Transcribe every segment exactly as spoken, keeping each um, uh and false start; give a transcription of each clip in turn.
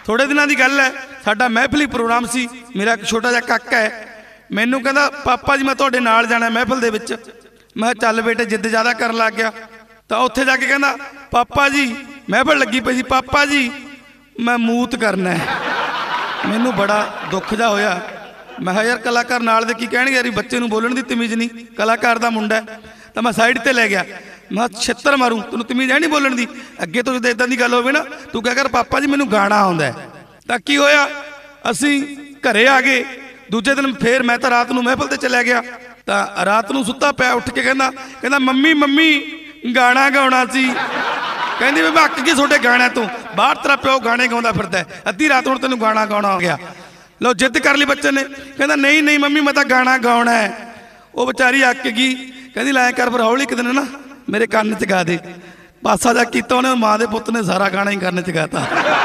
थोड़े दिनों की गल है, साडा महफिली प्रोग्राम सी। मेरा एक छोटा जिहा काका है, मैनू कहंदा पापा जी मैं तुहाडे नाल जाना महफिल दे विच। मैं चल बेटे, जिद ज़्यादा कर लग गया। तो उत्थे जाके कहंदा पापा जी महफिल लगी पई सी, पापा जी मैं मूत करना है। मैनू बड़ा दुख जा होया। मैं कहा यार कलाकार नाल दे की कहणगे, यार बच्चे नूं बोलण दी तमीज़ नहीं, कलाकार दा मुंडा है। तो मैं साइड ते लै गया, मैं छित्तर मारूं, तैनूं तमीज़ है नहीं बोलण दी। अगे तो जो इदां दी गल होवे ना, तू क्या कर पापा जी मैनू गाना आउंदा है। तां की होया, असीं घरे आ गए। दूजे दिन फिर मैं तो रात नूं महफिल ते चलिया गया। तो रात नूं सुत्ता पिया उठ के कहंदा कहंदा मम्मी मम्मी गाना गाउणा सी। कहंदी मैं अक गई तुहाडे गाणिਆਂ ਤੋਂ, बाहर तेरा प्यो गाने गाउंदा फिरदा है, अद्धी रात हुण तैनूं गाना गाउणा हो गया। लो जिद कर ली बच्चे ने, कहंदा नहीं नहीं मम्मी मैं तो गाना गाउणा है। वो बेचारी अक गई, कहंदी लाया कर फिर हौली एक दिन ना मेरे कान च गा दे। पासा जा किया उन्हें, माँ के पुत ने सारा गाना ही करने च गाता।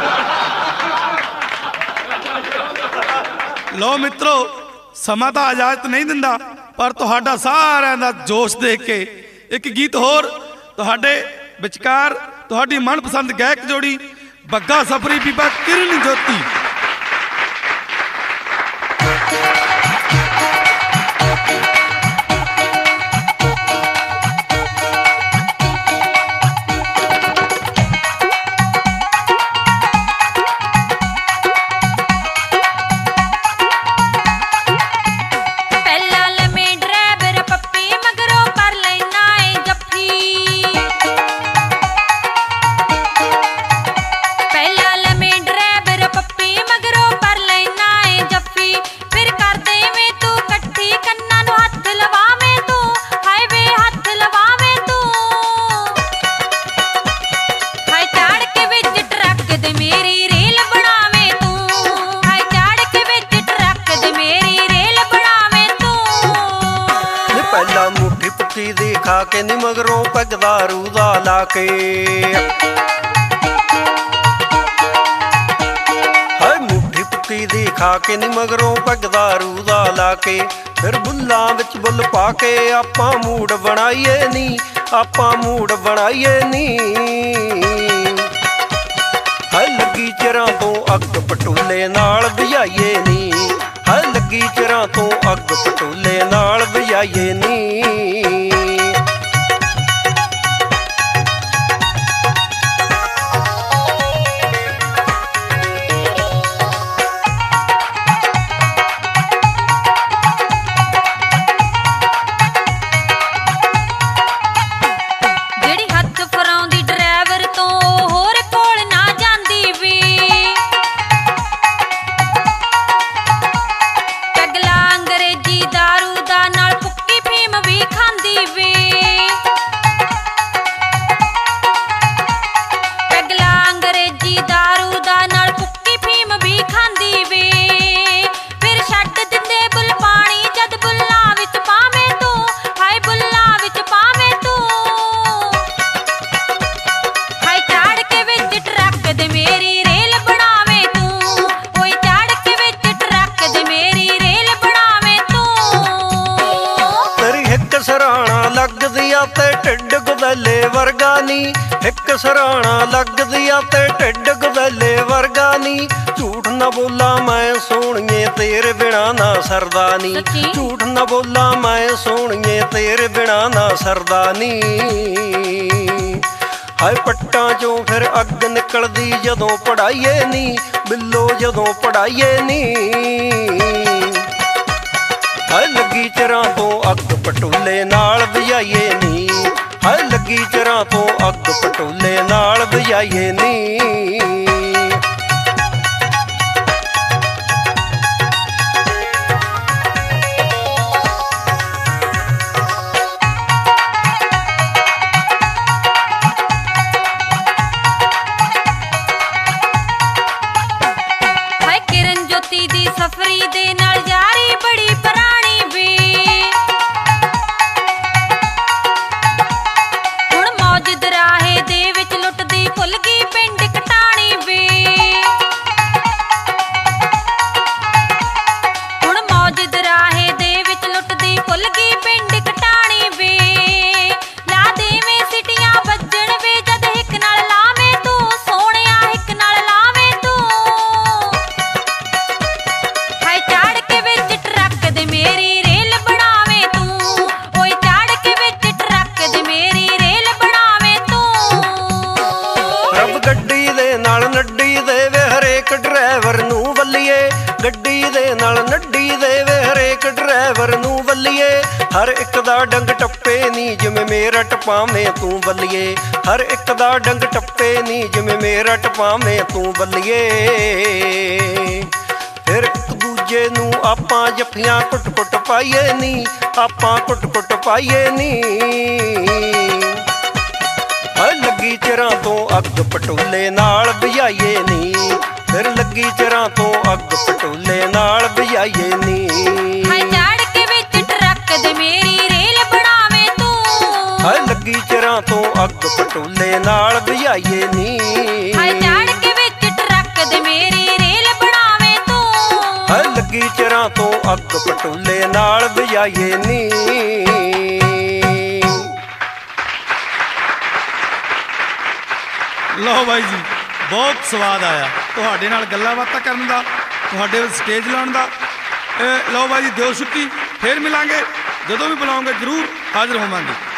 लो मित्रों, समा तो इजाजत नहीं दिंदा, पर तुहाडा सारिਆਂ दा जोश देख के एक गीत होर तुहाडे विचकार तुहाडी मनपसंद गायक जोड़ी बग्गा सफरी बीबा किरण ज्योति। कहनी मगरों पग दारू दा लाके, हाय मुट्ठी पुट्टी दी खा के नी मगरों पग दारू दा लाके। फिर बुल्लां विच बुल पाके आपां मूड बनाईए नी, आपां मूड बनाईए नी। हाय लगी चिरां तो अग पटोले नाल बुझाईए नी, हाय लगी चिरां तो अग पटोले नाल बुझाईए नी। एक सराणा लगदिया ते ढिड गदले वर्गा नी। झूठ न बोला मैं सोहणिए तेरे बिना ना सरदा नी, झूठ न बोला मैं सोहणिए तेरे बिना ना सरदा नी। हाय पट्टां चों फिर अग निकलदी जदों पढ़ाईए नी, बिल्लो जदों पढ़ाईए नी। हाय लगी चिरां तो अग पटोले नाल बुझाईए नी, हाय लगी चिरां तो अग पटोले नाल बुझाईए नी। हाय किरण ज्योति दी सफरी दे नाल यारी बड़ी पुरानी वे, हुण मौज दराहे दे विच लुटदी भुल गई पिंड कटाणी वे। ਦੇਵੇ ਹਰੇਕ ਡਰਾਈਵਰ ਨੂੰ ਵੱਲੀਏ, ਗੱਡੀ ਦੇ ਨਾਲ ਨੱਡੀ ਦੇਵੇ ਹਰੇਕ ਡਰਾਈਵਰ ਨੂੰ ਵੱਲੀਏ। ਹਰ ਇੱਕ ਦਾ ਡੰਗ ਟੱਪੇ ਨੀ ਜਿਵੇਂ ਮੇਰਾ ਟਪਾਵੇਂ ਤੂੰ ਵੱਲੀਏ, ਹਰ ਇੱਕ ਦਾ ਡੰਗ ਟੱਪੇ ਨੀ ਜਿਵੇਂ ਮੇਰਾ ਟਪਾਵੇਂ ਤੂੰ ਵੱਲੀਏ। ਫਿਰ ਇੱਕ ਦੂਜੇ ਨੂੰ ਆਪਾਂ ਜੱਫੀਆਂ ਕੁੱਟ ਕੁੱਟ ਪਾਈਏ ਨੀ, ਆਪਾਂ ਕੁੱਟ ਕੁੱਟ ਪਾਈਏ ਨੀ। ਲੱਗੀ ਚਿਰਾਂ ਤੋਂ ਅੱਗ ਪਟੋਲੇ ਨਾਲ ਬੁਝਾਈਏ ਨੀ, ਫਿਰ ਲੱਗੀ ਚਿਰਾਂ ਤੋਂ ਅੱਗ ਪਟੋਲੇ ਨਾਲ ਬੁਝਾਈਏ ਨੀ। ਹਾਏ ਚਾੜ ਕੇ ਵਿੱਚ ਟਰੱਕ ਦੇ ਮੇਰੀ ਰੇਲ ਬਣਾਵੇਂ ਤੂੰ, ਹਾਏ ਲੱਗੀ ਚਿਰਾਂ ਤੋਂ ਅੱਗ ਪਟੋਲੇ ਨਾਲ ਬੁਝਾਈਏ ਨੀ। ਹਾਏ ਚਾੜ ਕੇ ਵਿੱਚ ਟਰੱਕ ਦੇ ਮੇਰੀ ਰੇਲ ਬਣਾਵੇਂ ਤੂੰ, ਹਾਏ ਲੱਗੀ ਚਿਰਾਂ ਤੋਂ ਅੱਗ ਪਟੋਲੇ ਨਾਲ ਬੁਝਾਈਏ ਨੀ। ਲਓ ਬਾਈ ਜੀ, ਬਹੁਤ ਸਵਾਦ ਆਇਆ ਤੁਹਾਡੇ ਨਾਲ ਗੱਲਾਂ ਬਾਤਾਂ ਕਰਨ ਦਾ, ਤੁਹਾਡੇ ਵੱਲ ਸਟੇਜ ਲਾਉਣ ਦਾ। ਲਓ ਬਾਈ ਜੀ, ਦਿਓ ਛੁੱਟੀ, ਫੇਰ ਮਿਲਾਂਗੇ, ਜਦੋਂ ਵੀ ਬੁਲਾਓਗੇ ਜ਼ਰੂਰ ਹਾਜ਼ਰ ਹੋਵਾਂਗੇ।